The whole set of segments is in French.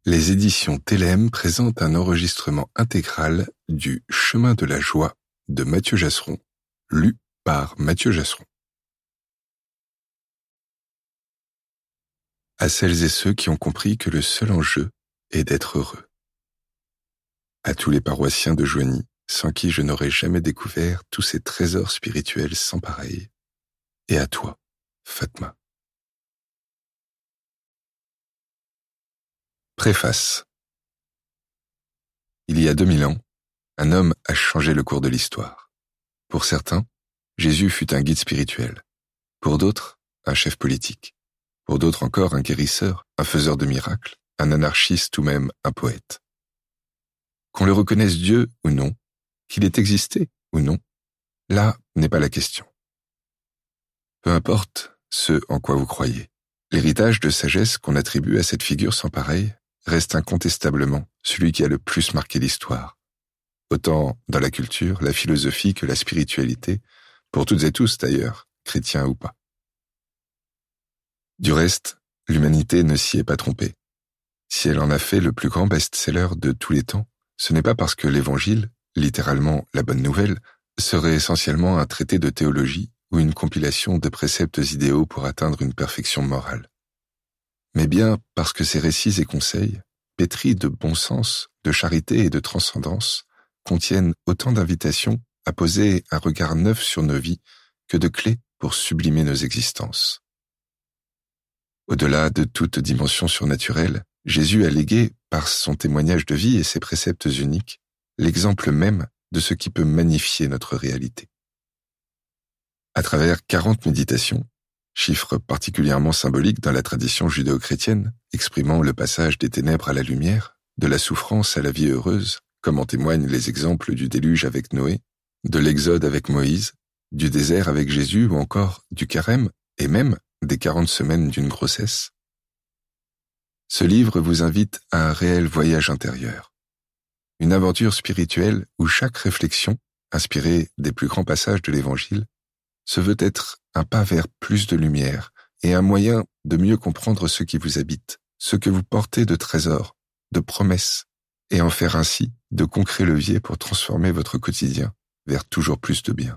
Les éditions Télème présentent un enregistrement intégral du Chemin de la joie de Mathieu Jasseron, lu par Mathieu Jasseron. À celles et ceux qui ont compris que le seul enjeu est d'être heureux. À tous les paroissiens de Joigny, sans qui je n'aurais jamais découvert tous ces trésors spirituels sans pareil. Et à toi, Fatma. Préface. Il y a 2000 ans, un homme a changé le cours de l'histoire. Pour certains, Jésus fut un guide spirituel. Pour d'autres, un chef politique. Pour d'autres encore, un guérisseur, un faiseur de miracles, un anarchiste ou même un poète. Qu'on le reconnaisse Dieu ou non, qu'il ait existé ou non, là n'est pas la question. Peu importe ce en quoi vous croyez, l'héritage de sagesse qu'on attribue à cette figure sans pareil reste incontestablement celui qui a le plus marqué l'histoire, autant dans la culture, la philosophie que la spiritualité, pour toutes et tous d'ailleurs, chrétiens ou pas. Du reste, l'humanité ne s'y est pas trompée. Si elle en a fait le plus grand best-seller de tous les temps, ce n'est pas parce que l'Évangile, littéralement la bonne nouvelle, serait essentiellement un traité de théologie ou une compilation de préceptes idéaux pour atteindre une perfection morale. Mais bien parce que ces récits et conseils, pétris de bon sens, de charité et de transcendance, contiennent autant d'invitations à poser un regard neuf sur nos vies que de clés pour sublimer nos existences. Au-delà de toute dimension surnaturelle, Jésus a légué, par son témoignage de vie et ses préceptes uniques, l'exemple même de ce qui peut magnifier notre réalité. À travers 40 méditations, chiffre particulièrement symbolique dans la tradition judéo-chrétienne, exprimant le passage des ténèbres à la lumière, de la souffrance à la vie heureuse, comme en témoignent les exemples du déluge avec Noé, de l'exode avec Moïse, du désert avec Jésus ou encore du carême et même des 40 semaines d'une grossesse. Ce livre vous invite à un réel voyage intérieur, une aventure spirituelle où chaque réflexion, inspirée des plus grands passages de l'Évangile, se veut être un pas vers plus de lumière et un moyen de mieux comprendre ce qui vous habite, ce que vous portez de trésors, de promesses, et en faire ainsi de concrets leviers pour transformer votre quotidien vers toujours plus de bien.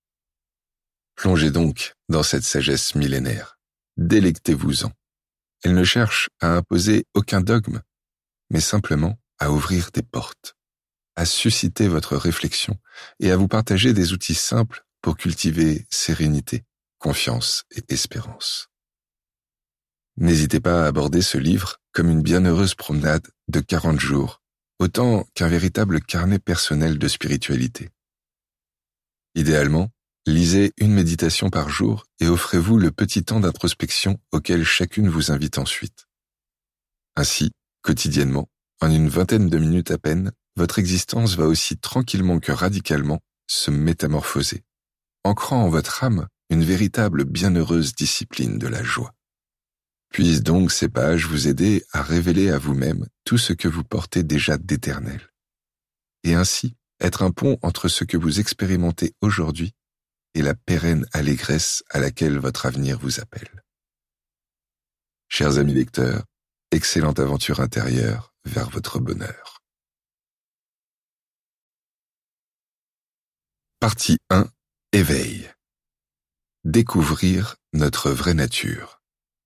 Plongez donc dans cette sagesse millénaire. Délectez-vous-en. Elle ne cherche à imposer aucun dogme, mais simplement à ouvrir des portes, à susciter votre réflexion et à vous partager des outils simples pour cultiver sérénité, confiance et espérance. N'hésitez pas à aborder ce livre comme une bienheureuse promenade de 40 jours, autant qu'un véritable carnet personnel de spiritualité. Idéalement, lisez une méditation par jour et offrez-vous le petit temps d'introspection auquel chacune vous invite ensuite. Ainsi, quotidiennement, en une vingtaine de minutes à peine, votre existence va aussi tranquillement que radicalement se métamorphoser, ancrant en votre âme une véritable bienheureuse discipline de la joie. Puissent donc ces pages vous aider à révéler à vous-même tout ce que vous portez déjà d'éternel, et ainsi être un pont entre ce que vous expérimentez aujourd'hui et la pérenne allégresse à laquelle votre avenir vous appelle. Chers amis lecteurs, excellente aventure intérieure vers votre bonheur. Partie 1. Éveil. Découvrir notre vraie nature.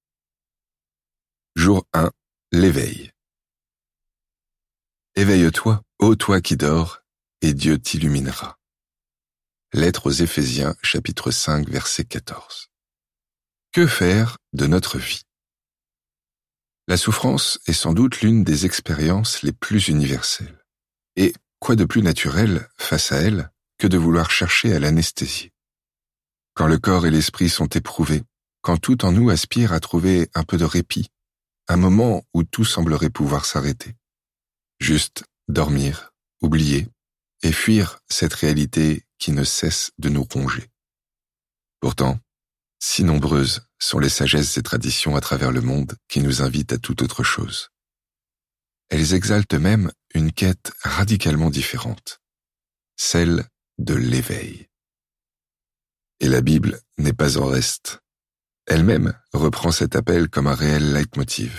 Jour 1. L'éveil. Éveille-toi, ô toi qui dors, et Dieu t'illuminera. Lettre aux Éphésiens, chapitre 5, verset 14. Que faire de notre vie? La souffrance est sans doute l'une des expériences les plus universelles. Et quoi de plus naturel, face à elle, que de vouloir chercher à l'anesthésier? Quand le corps et l'esprit sont éprouvés, quand tout en nous aspire à trouver un peu de répit, un moment où tout semblerait pouvoir s'arrêter. Juste dormir, oublier et fuir cette réalité qui ne cesse de nous ronger. Pourtant, si nombreuses sont les sagesses et traditions à travers le monde qui nous invitent à toute autre chose. Elles exaltent même une quête radicalement différente, celle de l'éveil. Et la Bible n'est pas en reste. Elle-même reprend cet appel comme un réel leitmotiv.